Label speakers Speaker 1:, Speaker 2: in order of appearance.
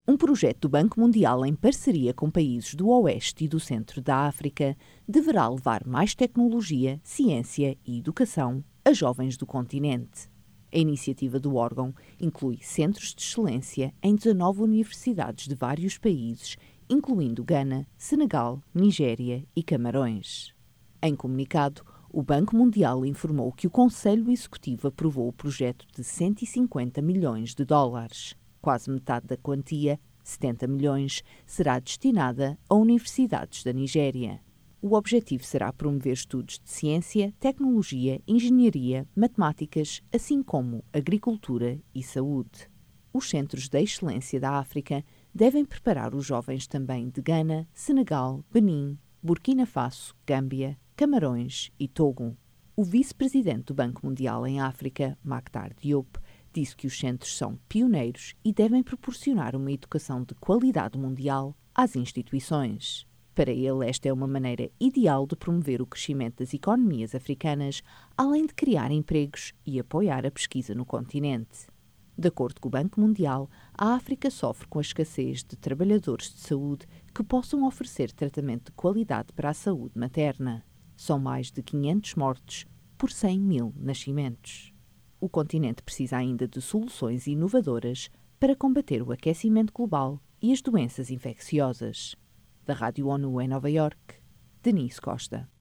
Speaker 1: Um projeto do Banco Mundial em parceria com países do Oeste e do Centro da África deverá levar mais tecnologia, ciência e educação a jovens do continente. A iniciativa do órgão inclui centros de excelência em 19 universidades de vários países, incluindo Gana, Senegal, Nigéria e Camarões. Em comunicado, o Banco Mundial informou que o Conselho Executivo aprovou o projeto de 150 milhões de dólares. Quase metade da quantia, 70 milhões, será destinada a universidades da Nigéria. O objetivo será promover estudos de ciência, tecnologia, engenharia, matemáticas, assim como agricultura e saúde. Os centros de excelência da África devem preparar os jovens também de Gana, Senegal, Benin, Burkina Faso, Gâmbia, Camarões e Togo. O vice-presidente do Banco Mundial em África, Makhtar Diop, disse que os centros são pioneiros e devem proporcionar uma educação de qualidade mundial às instituições. Para ele, esta é uma maneira ideal de promover o crescimento das economias africanas, além de criar empregos e apoiar a pesquisa no continente. De acordo com o Banco Mundial, a África sofre com a escassez de trabalhadores de saúde que possam oferecer tratamento de qualidade para a saúde materna. São mais de 500 mortes por 100 mil nascimentos. O continente precisa ainda de soluções inovadoras para combater o aquecimento global e as doenças infecciosas. Da Rádio ONU em Nova Iorque, Denise Costa.